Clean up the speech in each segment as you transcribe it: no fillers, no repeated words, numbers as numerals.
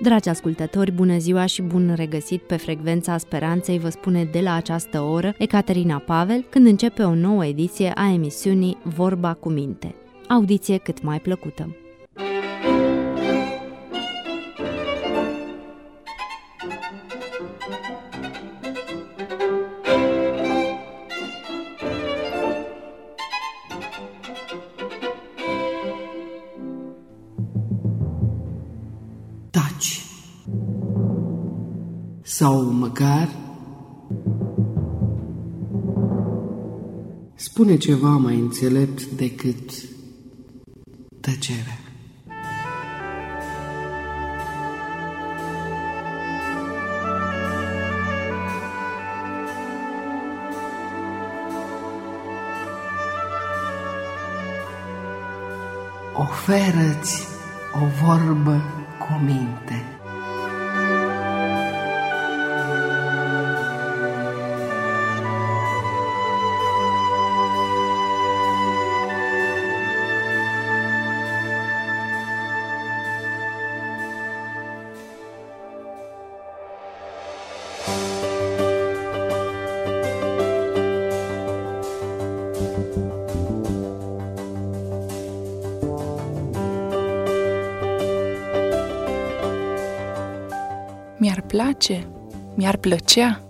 Dragi ascultători, bună ziua și bun regăsit pe Frecvența Speranței, vă spune de la această oră Ecaterina Pavel, când începe o nouă ediție a emisiunii Vorba cu minte. Audiție cât mai plăcută! Taci. Sau măcar spune ceva mai înțelept decât tăcerea. Oferă-ți o vorbă cu minte. Mi-ar place, mi-ar plăcea.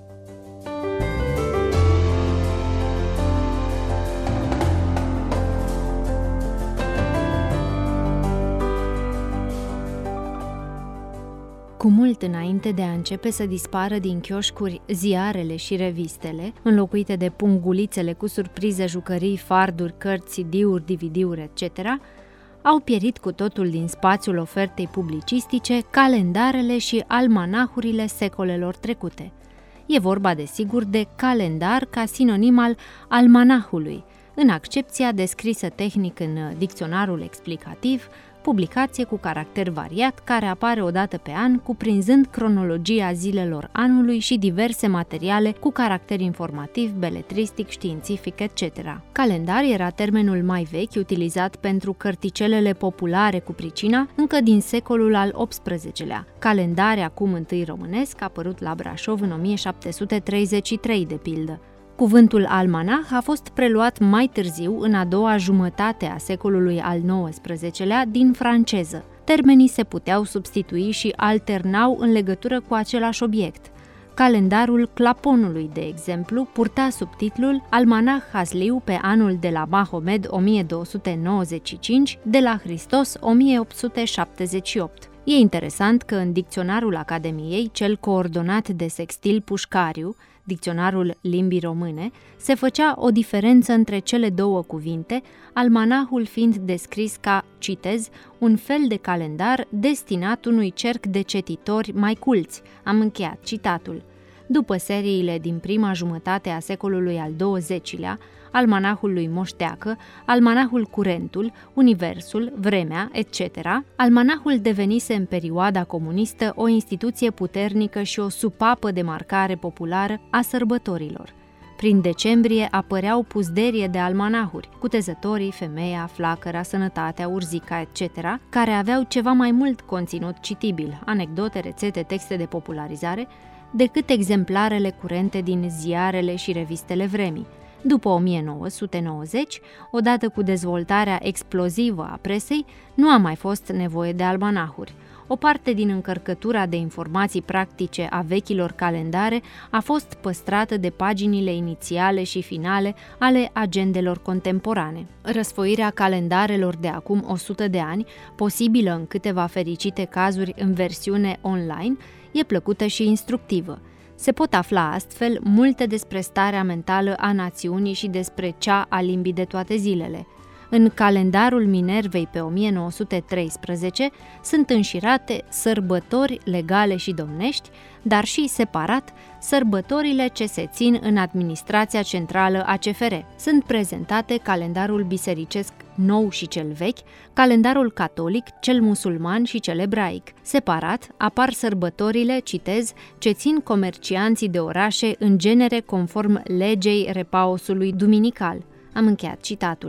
Cu mult înainte de a începe să dispară din chioșcuri ziarele și revistele, înlocuite de pungulițele cu surprize, jucării, farduri, cărți, CD-uri, DVD-uri, etc., au pierit cu totul din spațiul ofertei publicistice calendarele și almanahurile secolelor trecute. E vorba, desigur, de calendar ca sinonim al almanahului, în accepția descrisă tehnic în dicționarul explicativ, publicație cu caracter variat care apare o dată pe an, cuprinzând cronologia zilelor anului și diverse materiale cu caracter informativ, beletristic, științific, etc. Calendar era termenul mai vechi utilizat pentru cărticelele populare cu pricina încă din secolul al XVIII-lea. Calendare, acum întâi românesc, apărut la Brașov în 1733, de pildă. Cuvântul almanah a fost preluat mai târziu, în a doua jumătate a secolului al XIX-lea, din franceză. Termenii se puteau substitui și alternau în legătură cu același obiect. Calendarul Claponului, de exemplu, purta subtitlul Almanah Hasliu pe anul de la Mahomed 1295, de la Hristos 1878. E interesant că în dicționarul Academiei, cel coordonat de Sextil Pușcariu, dicționarul limbii române, se făcea o diferență între cele două cuvinte, almanahul fiind descris ca, citez, un fel de calendar destinat unui cerc de cetitori mai culți. Am încheiat citatul. După seriile din prima jumătate a secolului al XX-lea, almanahul lui Moșteacă, almanahul Curentul, Universul, Vremea, etc., almanahul devenise în perioada comunistă o instituție puternică și o supapă de marcare populară a sărbătorilor. Prin decembrie apăreau puzderie de almanahuri, cutezătorii, femeia, flacăra, sănătatea, urzica, etc., care aveau ceva mai mult conținut citibil, anecdote, rețete, texte de popularizare, decât exemplarele curente din ziarele și revistele vremii. După 1990, odată cu dezvoltarea explozivă a presei, nu a mai fost nevoie de almanahuri. O parte din încărcătura de informații practice a vechilor calendare a fost păstrată de paginile inițiale și finale ale agendelor contemporane. Răsfoirea calendarelor de acum 100 de ani, posibilă în câteva fericite cazuri în versiune online, e plăcută și instructivă. Se pot afla astfel multe despre starea mentală a națiunii și despre cea a limbii de toate zilele. În calendarul Minervei pe 1913 sunt înșirate sărbători legale și domnești, dar și separat sărbătorile ce se țin în administrația centrală a CFR. Sunt prezentate calendarul bisericesc nou și cel vechi, calendarul catolic, cel musulman și cel ebraic. Separat apar sărbătorile, citez, ce țin comercianții de orașe în genere conform legei repausului duminical. Am încheiat citatul.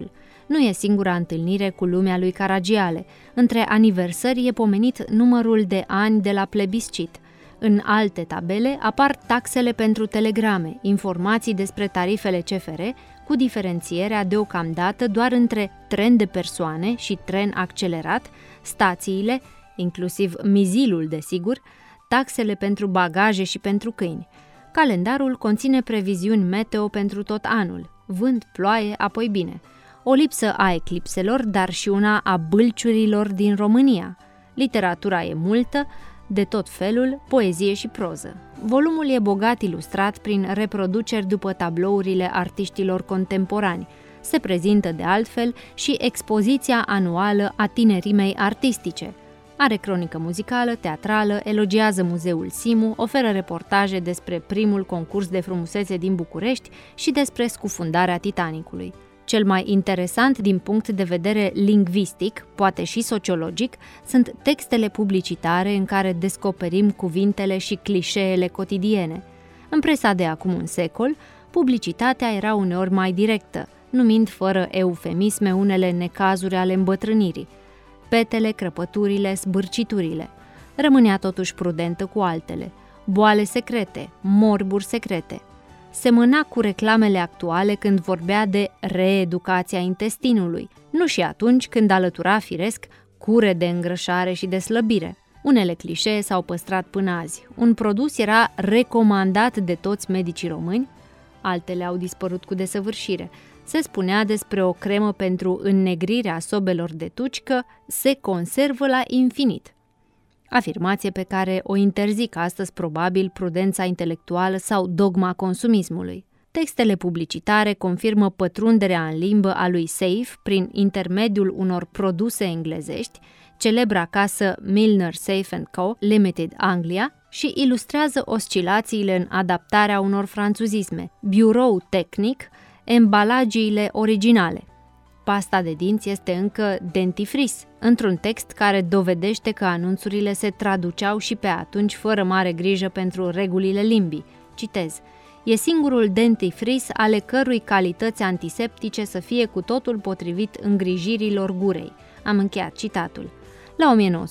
Nu e singura întâlnire cu lumea lui Caragiale. Între aniversări e pomenit numărul de ani de la plebiscit. În alte tabele apar taxele pentru telegrame, informații despre tarifele CFR, cu diferențierea deocamdată doar între tren de persoane și tren accelerat, stațiile, inclusiv mizilul desigur, taxele pentru bagaje și pentru câini. Calendarul conține previziuni meteo pentru tot anul, vânt, ploaie, apoi bine. O lipsă a eclipselor, dar și una a bâlciurilor din România. Literatura e multă, de tot felul, poezie și proză. Volumul e bogat ilustrat prin reproduceri după tablourile artiștilor contemporani. Se prezintă de altfel și expoziția anuală a tinerimei artistice. Are cronică muzicală, teatrală, elogiază Muzeul Simu, oferă reportaje despre primul concurs de frumusețe din București și despre scufundarea Titanicului. Cel mai interesant din punct de vedere lingvistic, poate și sociologic, sunt textele publicitare în care descoperim cuvintele și clișeele cotidiene. În presa de acum un secol, publicitatea era uneori mai directă, numind fără eufemisme unele necazuri ale îmbătrânirii. Petele, crăpăturile, zbârciturile. Rămânea totuși prudentă cu altele. Boale secrete, morburi secrete. Semăna cu reclamele actuale când vorbea de reeducația intestinului, nu și atunci când alătura firesc cure de îngrășare și de slăbire. Unele clișee s-au păstrat până azi. Un produs era recomandat de toți medicii români, altele au dispărut cu desăvârșire. Se spunea despre o cremă pentru înnegrirea sobelor de tuci că se conservă la infinit. Afirmație pe care o interzic astăzi probabil prudența intelectuală sau dogma consumismului. Textele publicitare confirmă pătrunderea în limbă a lui Safe prin intermediul unor produse englezești, celebra casă Milner Safe & Co. Limited Anglia, și ilustrează oscilațiile în adaptarea unor franțuzisme, birou tehnic, embalagiile originale. Pasta de dinți este încă dentifrice, într-un text care dovedește că anunțurile se traduceau și pe atunci fără mare grijă pentru regulile limbii. Citez: e singurul dentifrice ale cărui calități antiseptice să fie cu totul potrivit îngrijirilor gurei. Am încheiat citatul. La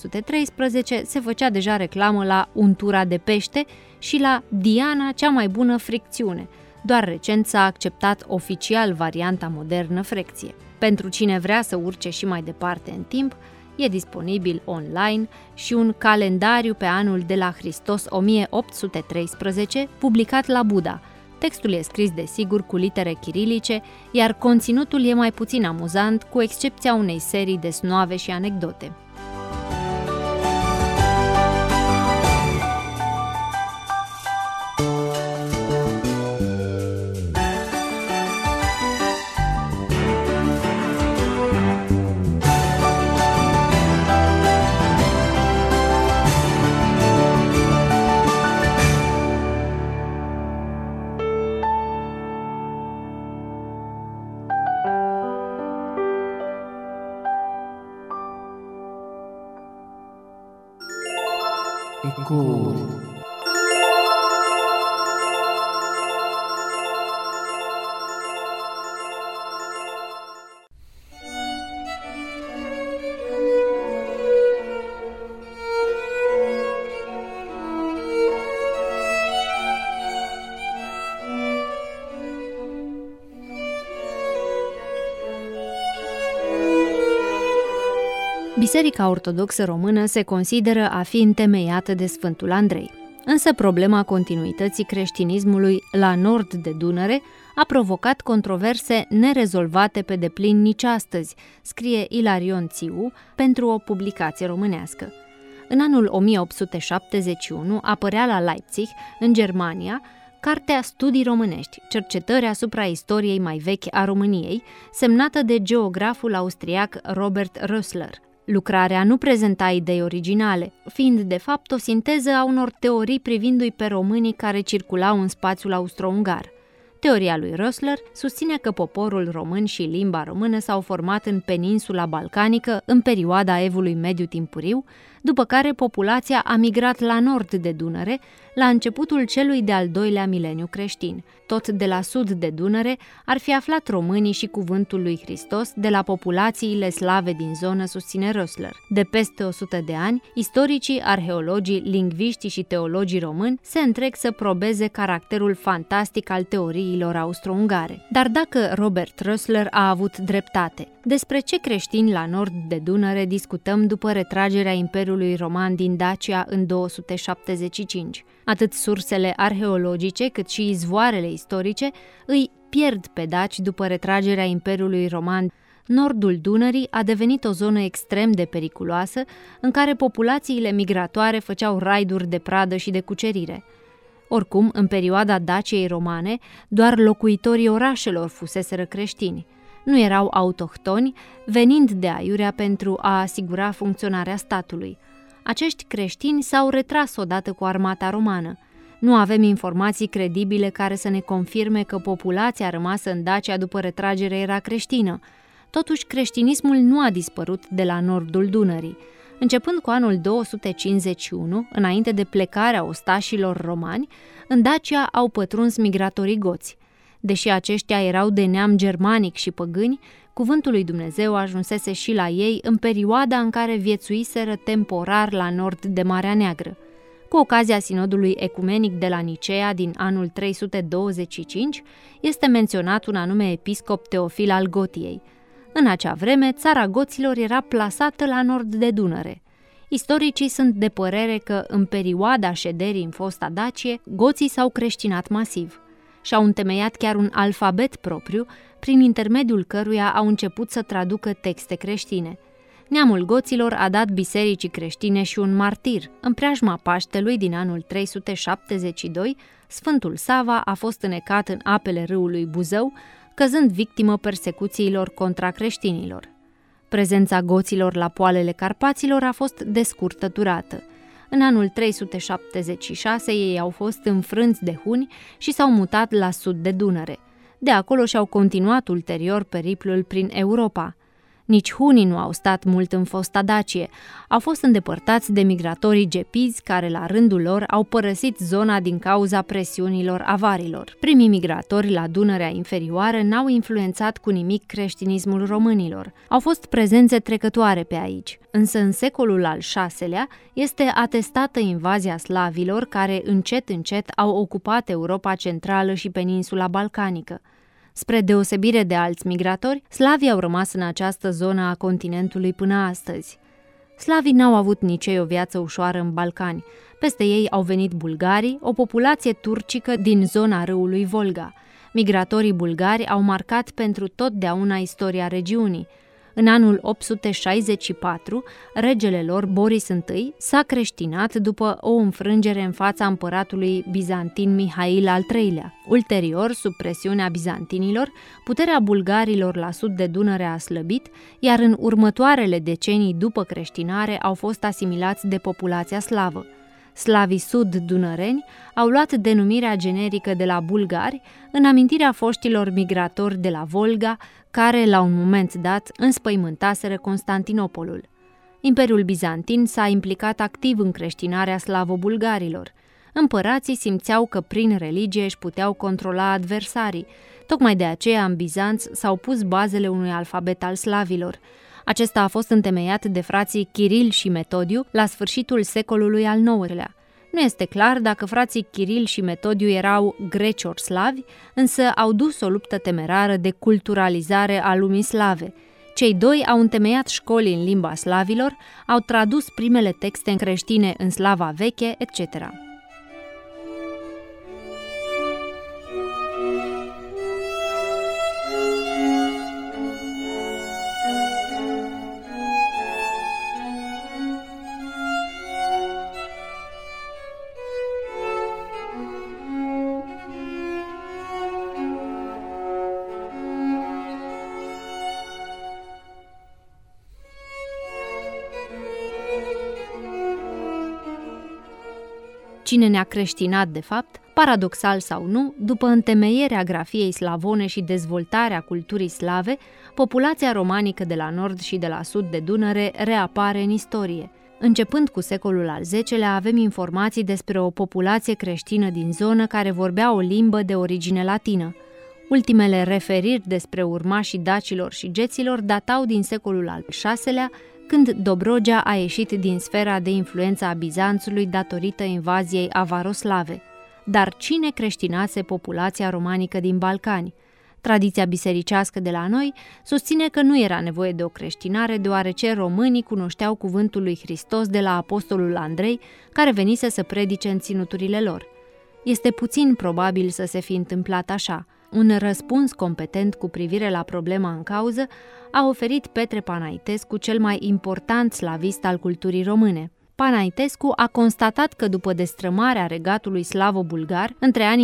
1913 se făcea deja reclamă la untura de pește și la Diana, cea mai bună fricțiune. Doar recent s-a acceptat oficial varianta modernă frecție. Pentru cine vrea să urce și mai departe în timp, e disponibil online și un calendariu pe anul de la Hristos 1813, publicat la Buda. Textul e scris, desigur, cu litere chirilice, iar conținutul e mai puțin amuzant, cu excepția unei serii de snoave și anecdote. Ecouri. Biserica Ortodoxă Română se consideră a fi întemeiată de Sfântul Andrei. Însă problema continuității creștinismului la nord de Dunăre a provocat controverse nerezolvate pe deplin nici astăzi, scrie Ilarion Țiu pentru o publicație românească. În anul 1871 apărea la Leipzig, în Germania, cartea Studii românești, cercetări asupra istoriei mai vechi a României, semnată de geograful austriac Robert Rössler. Lucrarea nu prezenta idei originale, fiind de fapt o sinteză a unor teorii privindu-i pe românii care circulau în spațiul austro-ungar. Teoria lui Rössler susține că poporul român și limba română s-au format în peninsula balcanică în perioada Evului Mediu timpuriu, după care populația a migrat la nord de Dunăre, la începutul celui de-al doilea mileniu creștin. Tot de la sud de Dunăre ar fi aflat românii și cuvântul lui Hristos de la populațiile slave din zonă, susține Rössler. De peste 100 de ani, istoricii, arheologii, lingviștii și teologii români se întreg să probeze caracterul fantastic al teoriilor austro-ungare. Dar dacă Robert Rössler a avut dreptate, despre ce creștini la nord de Dunăre discutăm după retragerea Imperiului Roman din Dacia în 275? Atât sursele arheologice cât și izvoarele istorice îi pierd pe daci după retragerea Imperiului Roman. Nordul Dunării a devenit o zonă extrem de periculoasă, în care populațiile migratoare făceau raiduri de pradă și de cucerire. Oricum, în perioada Daciei romane, doar locuitorii orașelor fuseseră creștini. Nu erau autohtoni, venind de aiurea pentru a asigura funcționarea statului. Acești creștini s-au retras odată cu armata romană. Nu avem informații credibile care să ne confirme că populația rămasă în Dacia după retragere era creștină. Totuși, creștinismul nu a dispărut de la nordul Dunării. Începând cu anul 251, înainte de plecarea ostașilor romani, în Dacia au pătruns migratorii goți. Deși aceștia erau de neam germanic și păgâni, cuvântul lui Dumnezeu ajunsese și la ei în perioada în care viețuiseră temporar la nord de Marea Neagră. Cu ocazia sinodului ecumenic de la Nicea din anul 325, este menționat un anume episcop Teofil al Gotiei. În acea vreme, țara goților era plasată la nord de Dunăre. Istoricii sunt de părere că, în perioada șederii în fosta Dacie, goții s-au creștinat masiv. Și-au întemeiat chiar un alfabet propriu, prin intermediul căruia au început să traducă texte creștine. Neamul goților a dat bisericii creștine și un martir. În preajma Paștelui din anul 372, Sfântul Sava a fost înecat în apele râului Buzău, căzând victimă persecuțiilor contra creștinilor. Prezența goților la poalele Carpaților a fost de scurtă durată. În anul 376 ei au fost înfrânți de huni și s-au mutat la sud de Dunăre. De acolo și-au continuat ulterior periplul prin Europa. Nici hunii nu au stat mult în fosta Dacie, au fost îndepărtați de migratorii gepizi care la rândul lor au părăsit zona din cauza presiunilor avarilor. Primii migratori la Dunărea inferioară n-au influențat cu nimic creștinismul românilor. Au fost prezențe trecătoare pe aici, însă în secolul al VI-lea este atestată invazia slavilor care încet au ocupat Europa centrală și peninsula balcanică. Spre deosebire de alți migratori, slavii au rămas în această zonă a continentului până astăzi. Slavii n-au avut nici ei o viață ușoară în Balcani. Peste ei au venit bulgarii, o populație turcică din zona râului Volga. Migratorii bulgari au marcat pentru totdeauna istoria regiunii. În anul 864, regele lor, Boris I, s-a creștinat după o înfrângere în fața împăratului bizantin Mihail al III-lea. Ulterior, sub presiunea bizantinilor, puterea bulgarilor la sud de Dunăre a slăbit, iar în următoarele decenii după creștinare au fost asimilați de populația slavă. Slavii sud-dunăreni au luat denumirea generică de la bulgari în amintirea foștilor migratori de la Volga, care, la un moment dat, înspăimântaseră Constantinopolul. Imperiul bizantin s-a implicat activ în creștinarea slavo-bulgarilor. Împărații simțeau că prin religie își puteau controla adversarii. Tocmai de aceea, în Bizanț s-au pus bazele unui alfabet al slavilor. Acesta a fost întemeiat de frații Chiril și Metodiu la sfârșitul secolului al IX-lea. Nu este clar dacă frații Chiril și Metodiu erau greci ori slavi, însă au dus o luptă temerară de culturalizare a lumii slave. Cei doi au întemeiat școli în limba slavilor, au tradus primele texte creștine în slava veche, etc. Cine ne-a creștinat, de fapt, Paradoxal sau nu, după întemeierea grafiei slavone și dezvoltarea culturii slave, populația romanică de la nord și de la sud de Dunăre reapare în istorie. Începând cu secolul al X-lea, avem informații despre o populație creștină din zonă care vorbea o limbă de origine latină. Ultimele referiri despre urmașii dacilor și geților datau din secolul al VI-lea, când Dobrogea a ieșit din sfera de influență a Bizanțului datorită invaziei avaroslave. Dar cine creștinase populația romanică din Balcani? Tradiția bisericească de la noi susține că nu era nevoie de o creștinare, deoarece românii cunoșteau cuvântul lui Hristos de la apostolul Andrei, care venise să predice în ținuturile lor. Este puțin probabil să se fi întâmplat așa. Un răspuns competent cu privire la problema în cauză a oferit Petre Panaitescu, cel mai important slavist al culturii române. Panaitescu a constatat că după destrămarea regatului slavo-bulgar, între anii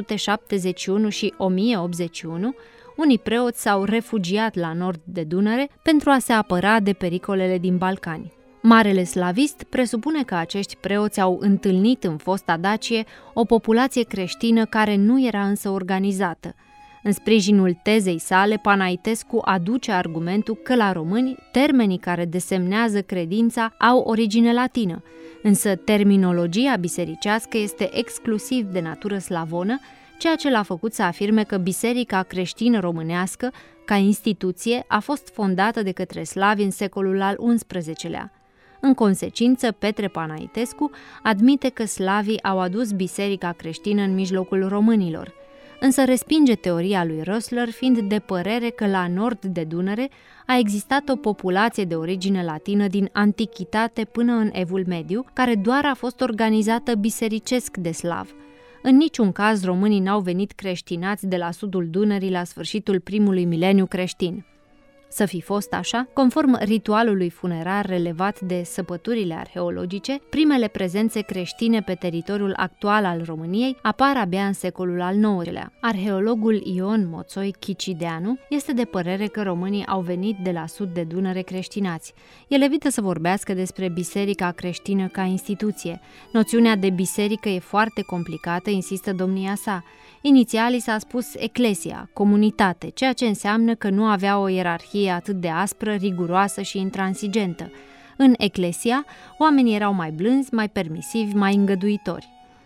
971 și 1081, unii preoți s-au refugiat la nord de Dunăre pentru a se apăra de pericolele din Balcani. Marele slavist presupune că acești preoți au întâlnit în fosta Dacie o populație creștină care nu era însă organizată. În sprijinul tezei sale, Panaitescu aduce argumentul că la români termenii care desemnează credința au origine latină, însă terminologia bisericească este exclusiv de natură slavonă, ceea ce l-a făcut să afirme că biserica creștină românească, ca instituție, a fost fondată de către slavi în secolul al XI-lea. În consecință, Petre Panaitescu admite că slavii au adus biserica creștină în mijlocul românilor, însă respinge teoria lui Rössler, fiind de părere că la nord de Dunăre a existat o populație de origine latină din antichitate până în Evul Mediu, care doar a fost organizată bisericesc de slav. În niciun caz românii n-au venit creștinați de la sudul Dunării la sfârșitul primului mileniu creștin. Să fi fost așa, conform ritualului funerar relevat de săpăturile arheologice, primele prezențe creștine pe teritoriul actual al României apar abia în secolul al IX-lea. Arheologul Ion Moțoi Chicideanu este de părere că românii au venit de la sud de Dunăre creștinați. El evită să vorbească despre biserica creștină ca instituție. Noțiunea de biserică e foarte complicată, insistă domnia sa. Inițial i s-a spus eclesia, comunitate, ceea ce înseamnă că nu avea o ierarhie atât de aspră, riguroasă și intransigentă. În eclesia, oamenii erau mai blânzi, mai permisivi, mai îngăduitori.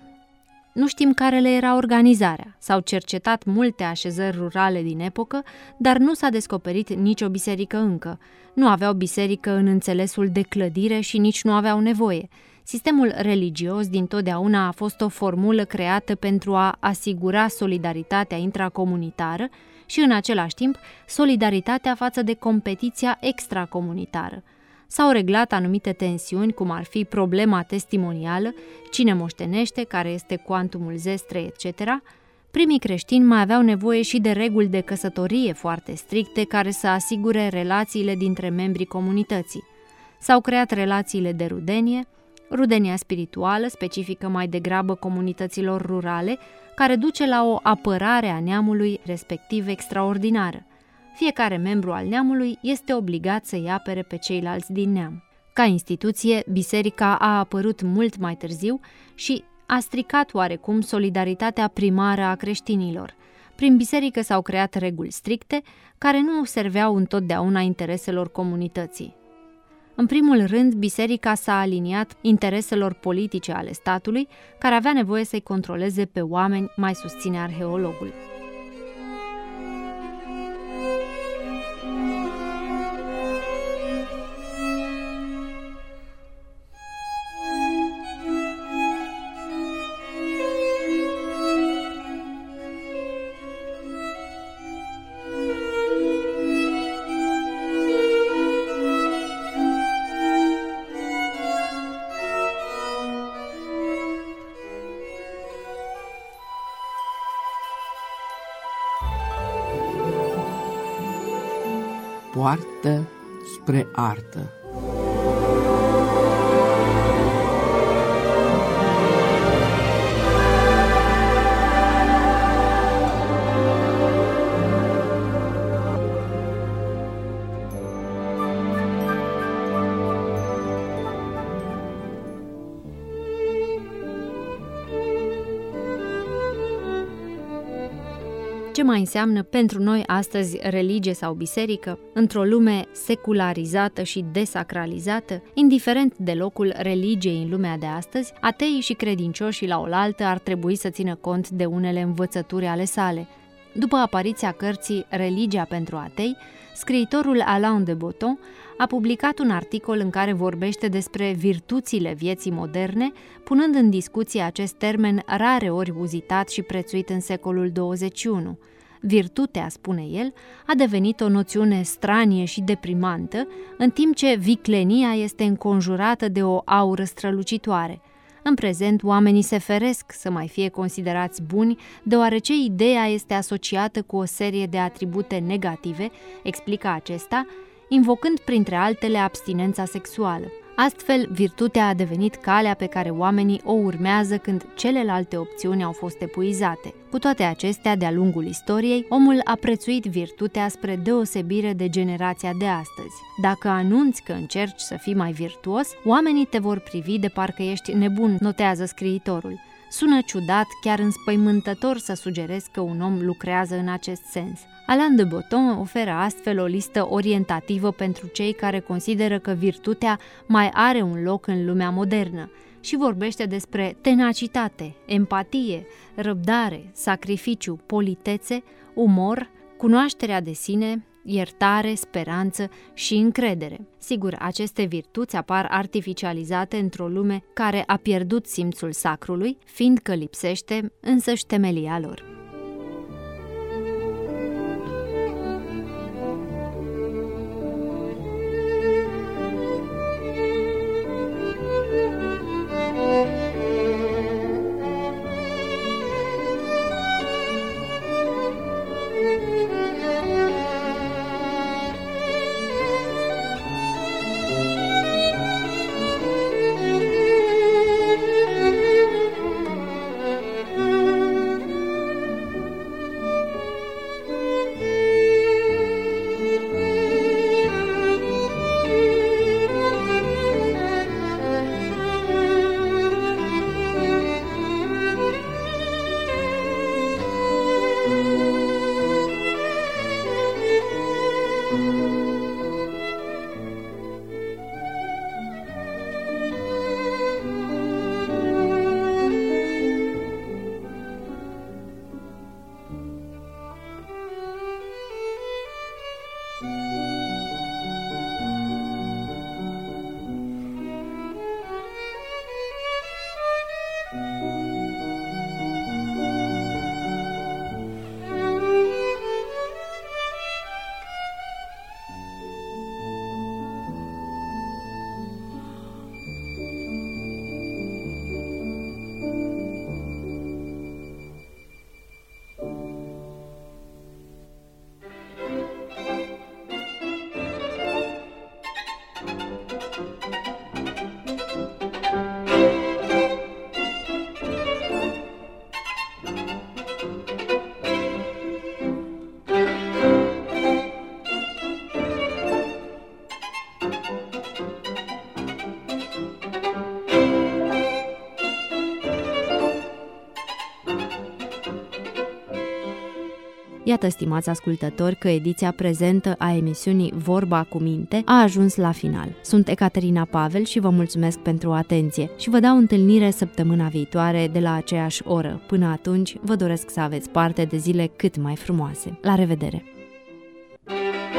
Nu știm care le era organizarea. S-au cercetat multe așezări rurale din epocă, dar nu s-a descoperit nicio biserică încă. Nu aveau biserică în înțelesul de clădire și nici nu aveau nevoie. Sistemul religios dintotdeauna a fost o formulă creată pentru a asigura solidaritatea intracomunitară și, în același timp, solidaritatea față de competiția extracomunitară. S-au reglat anumite tensiuni, cum ar fi problema testimonială, cine moștenește, care este cuantumul zestre, etc. Primii creștini mai aveau nevoie și de reguli de căsătorie foarte stricte care să asigure relațiile dintre membrii comunității. S-au creat relațiile de rudenie, rudenia spirituală, specifică mai degrabă comunităților rurale, care duce la o apărare a neamului, respectiv extraordinară. Fiecare membru al neamului este obligat să-i apere pe ceilalți din neam. Ca instituție, biserica a apărut mult mai târziu și a stricat oarecum solidaritatea primară a creștinilor. Prin biserică s-au creat reguli stricte, care nu serveau întotdeauna intereselor comunității. În primul rând, biserica s-a aliniat intereselor politice ale statului, care avea nevoie să-i controleze pe oameni, mai susține arheologul. Poartă spre artă. ce mai înseamnă pentru noi astăzi religie sau biserică, într-o lume secularizată și desacralizată, indiferent de locul religiei în lumea de astăzi, ateii și credincioșii la oaltă ar trebui să țină cont de unele învățături ale sale. După apariția cărții Religia pentru atei, scriitorul Alain de Botton a publicat un articol în care vorbește despre virtuțile vieții moderne, punând în discuție acest termen rare ori uzitat și prețuit în secolul 21. Virtutea, spune el, a devenit o noțiune stranie și deprimantă, în timp ce viclenia este înconjurată de o aură strălucitoare. În prezent, oamenii se feresc să mai fie considerați buni, deoarece ideea este asociată cu o serie de atribute negative, explică acesta, invocând printre altele abstinența sexuală. Astfel, virtutea a devenit calea pe care oamenii o urmează când celelalte opțiuni au fost epuizate. Cu toate acestea, de-a lungul istoriei, omul a prețuit virtutea spre deosebire de generația de astăzi. Dacă anunți că încerci să fii mai virtuos, oamenii te vor privi de parcă ești nebun, notează scriitorul. Sună ciudat, chiar înspăimântător să sugerezi că un om lucrează în acest sens. Alain de Botton oferă astfel o listă orientativă pentru cei care consideră că virtutea mai are un loc în lumea modernă și vorbește despre tenacitate, empatie, răbdare, sacrificiu, politețe, umor, cunoașterea de sine, iertare, speranță și încredere. Sigur, aceste virtuți apar artificializate într-o lume care a pierdut simțul sacrului, fiindcă lipsește însăși temelia lor. Iată, stimați ascultători, că ediția prezentă a emisiunii Vorba cu Minte a ajuns la final. Sunt Ecaterina Pavel și vă mulțumesc pentru atenție și vă dau întâlnire săptămâna viitoare de la aceeași oră. Până atunci, vă doresc să aveți parte de zile cât mai frumoase. La revedere!